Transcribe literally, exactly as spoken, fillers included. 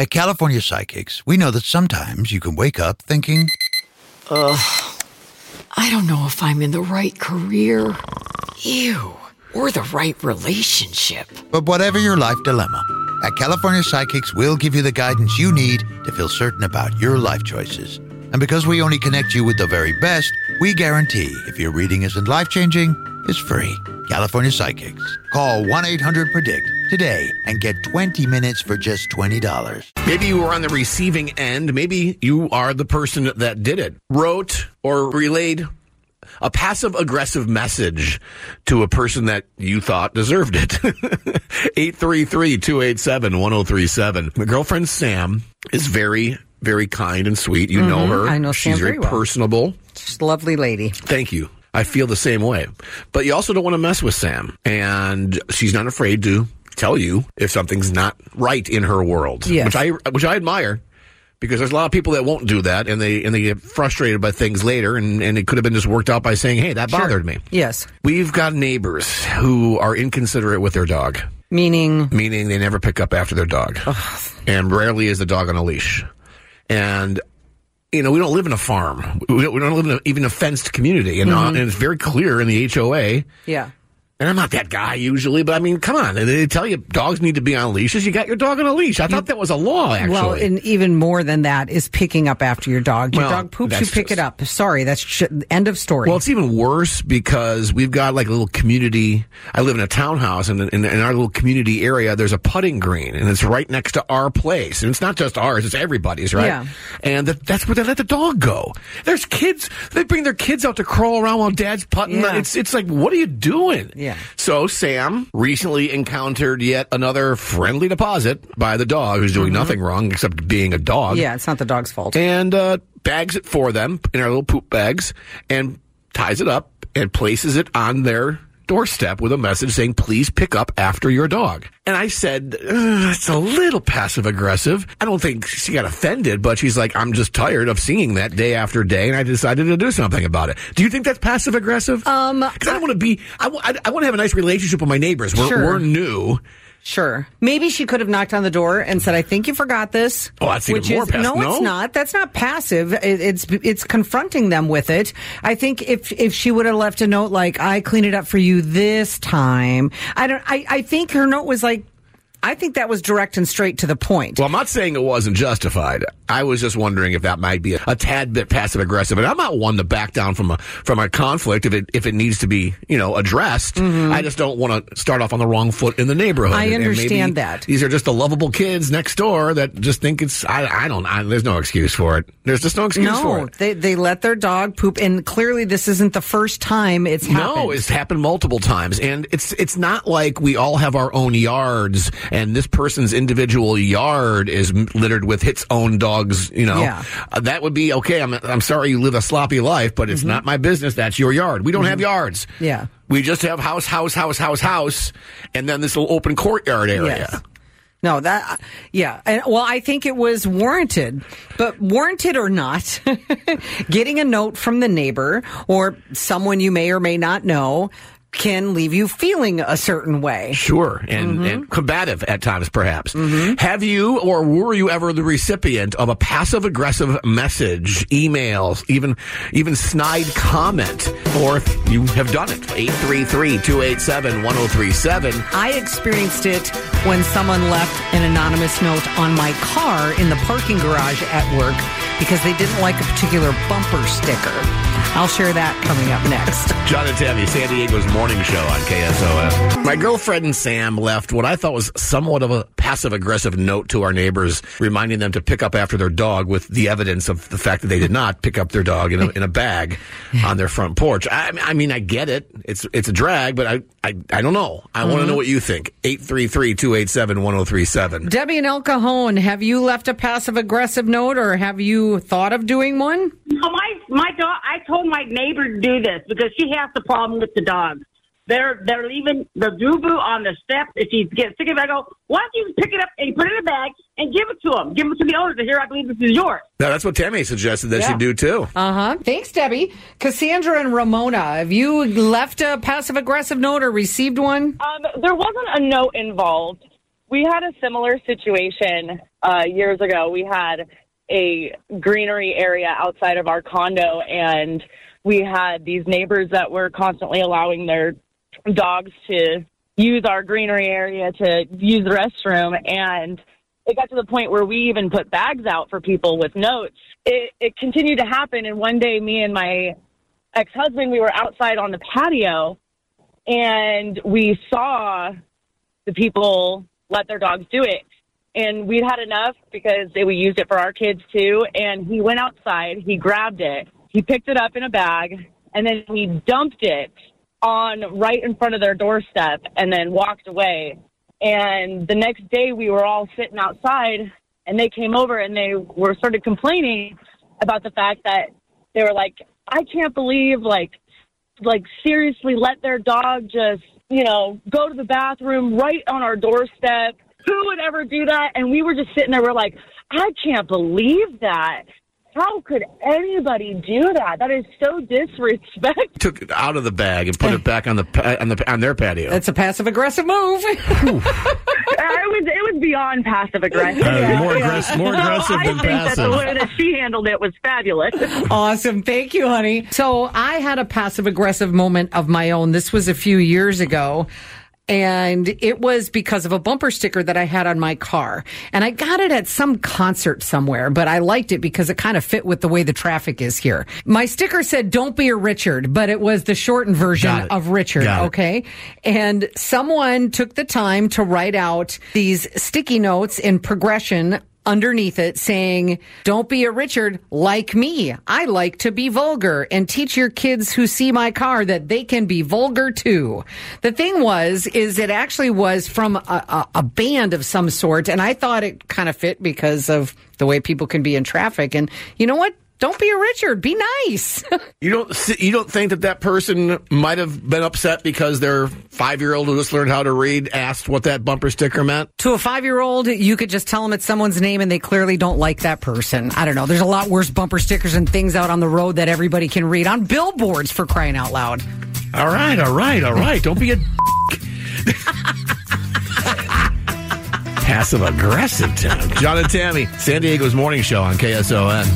At California Psychics, we know that sometimes you can wake up thinking, ugh, I don't know if I'm in the right career, ew, or the right relationship. But whatever your life dilemma, at California Psychics, we'll give you the guidance you need to feel certain about your life choices. And because we only connect you with the very best, we guarantee if your reading isn't life-changing, it's free. California Psychics. Call one eight hundred predict today and get twenty minutes for just twenty dollars. Maybe you were on the receiving end. Maybe you are the person that did it. Wrote or relayed a passive-aggressive message to a person that you thought deserved it. eight three three, two eight seven, one oh three seven. My girlfriend Sam is very, very kind and sweet. You mm-hmm. know her. I know She's Sam very, very well. personable. She's a lovely lady. Thank you. I feel the same way. But you also don't want to mess with Sam. And she's not afraid to tell you if something's not right in her world. Yes. Which I which I admire. Because there's a lot of people that won't do that, and they and they get frustrated by things later, and, and it could have been just worked out by saying, hey, that Sure. bothered me. Yes. We've got neighbors who are inconsiderate with their dog. Meaning? Meaning they never pick up after their dog. Ugh. And rarely is the dog on a leash. And, you know, we don't live in a farm. We don't, we don't live in a, even a fenced community. And, mm-hmm. uh, and it's very clear in the H O A. Yeah. And I'm not that guy usually, but I mean, come on. They tell you dogs need to be on leashes. You got your dog on a leash. I thought that was a law, actually. Well, and even more than that is picking up after your dog. Your well, dog poops, you pick just, it up. Sorry, that's sh- end of story. Well, it's even worse because we've got like a little community. I live in a townhouse, and in, in our little community area, there's a putting green, and it's right next to our place. And it's not just ours, it's everybody's, right? Yeah. And the, that's where they let the dog go. There's kids. They bring their kids out to crawl around while dad's putting. Yeah. It's, it's like, what are you doing? Yeah. So, Sam recently encountered yet another friendly deposit by the dog who's doing mm-hmm. nothing wrong except being a dog. Yeah, it's not the dog's fault. And uh, bags it for them in our little poop bags and ties it up and places it on their doorstep with a message saying, please pick up after your dog. And I said, it's a little passive aggressive. I don't think she got offended, but she's like, I'm just tired of seeing that day after day, and I decided to do something about it. Do you think that's passive aggressive? Um, Because I don't want to be, I, I, I want to have a nice relationship with my neighbors. We're, Sure. we're new. Sure. Maybe she could have knocked on the door and said, I think you forgot this. Oh, that's even which more is, passive. No, No? it's not. That's not passive. It, it's it's confronting them with it. I think if if she would have left a note like, I clean it up for you this time. I don't. I, I think her note was like, I think that was direct and straight to the point. Well, I'm not saying it wasn't justified. I was just wondering if that might be a, a tad bit passive aggressive. And I'm not one to back down from a from a conflict if it if it needs to be, you know, addressed. Mm-hmm. I just don't want to start off on the wrong foot in the neighborhood. I and, understand and maybe that. These are just the lovable kids next door that just think it's. I, I don't. I, there's no excuse for it. There's just no excuse no, for it. they they let their dog poop, and clearly this isn't the first time it's happened. No, it's happened multiple times, and it's it's not like we all have our own yards, and this person's individual yard is littered with its own dogs. You know, yeah. uh, that would be okay. I'm I'm sorry you live a sloppy life, but it's mm-hmm. not my business. That's your yard. We don't mm-hmm. have yards. Yeah, we just have house, house, house, house, house, and then this little open courtyard area. Yes. No, that, yeah. And, well, I think it was warranted, but warranted or not, getting a note from the neighbor or someone you may or may not know can leave you feeling a certain way. Sure, and, mm-hmm. and combative at times, perhaps. Mm-hmm. Have you or were you ever the recipient of a passive-aggressive message, emails, even even snide comment, or if you have done it? eight three three, two eight seven, one oh three seven. I experienced it when someone left an anonymous note on my car in the parking garage at work because they didn't like a particular bumper sticker. I'll share that coming up next. John and Tammy, San Diego's morning show on K S O S. My girlfriend Sam left what I thought was somewhat of a passive-aggressive note to our neighbors, reminding them to pick up after their dog with the evidence of the fact that they did not pick up their dog in a, in a bag on their front porch. I, I mean, I get it. It's it's a drag, but I, I, I don't know. I mm-hmm. want to know what you think. eight three three, two eight seven, one oh three seven. Debbie and El Cajon, have you left a passive-aggressive note, or have you thought of doing one? No, my, my dog, I told my neighbor to do this because she has the problem with the dogs. They're they're leaving the doo-boo on the step. If she gets sick of it, I go, why don't you pick it up and put it in a bag and give it to them? Give it to the owners. Here, I believe this is yours. No, that's what Tammy suggested that yeah. she do, too. Uh-huh. Thanks, Debbie. Cassandra and Ramona, have you left a passive-aggressive note or received one? Um, there wasn't a note involved. we had a similar situation uh, years ago. We had a greenery area outside of our condo, and we had these neighbors that were constantly allowing their dogs to use our greenery area to use the restroom. And it got to the point where we even put bags out for people with notes. It, it continued to happen. And one day, me and my ex-husband, we were outside on the patio, and we saw the people let their dogs do it. And we'd had enough because they, we used it for our kids too. And he went outside, he grabbed it, he picked it up in a bag, and then he dumped it on right in front of their doorstep and then walked away. And the next day we were all sitting outside, and they came over and they were started complaining about the fact that they were like, I can't believe, like, like seriously let their dog just, you know, go to the bathroom right on our doorstep. Who would ever do that? And we were just sitting there. We're like, I can't believe that. How could anybody do that? That is so disrespectful. Took it out of the bag and put it back on the on the on their patio. That's a passive aggressive move. it was it was beyond passive aggressive. Uh, yeah, more, yeah. aggressive, more aggressive no, than I think passive. That the way that she handled it was fabulous. Awesome. Thank you, honey. So I had a passive aggressive moment of my own. This was a few years ago. And it was because of a bumper sticker that I had on my car. And I got it at some concert somewhere, but I liked it because it kind of fit with the way the traffic is here. My sticker said, don't be a Richard, but it was the shortened version of Richard, okay? And someone took the time to write out these sticky notes in progression underneath it saying, don't be a Richard like me. I like to be vulgar, and teach your kids who see my car that they can be vulgar too. The thing was, is it actually was from a, a, a band of some sort, and I thought it kind of fit because of the way people can be in traffic. And you know what? Don't be a Richard. Be nice. You don't you don't think that that person might have been upset because their five-year-old who just learned how to read asked what that bumper sticker meant? To a five-year-old, you could just tell them it's someone's name and they clearly don't like that person. I don't know. There's a lot worse bumper stickers and things out on the road that everybody can read on billboards, for crying out loud. All right, all right, all right. Don't be a passive-aggressive town. John and Tammy, San Diego's morning show on K S O N.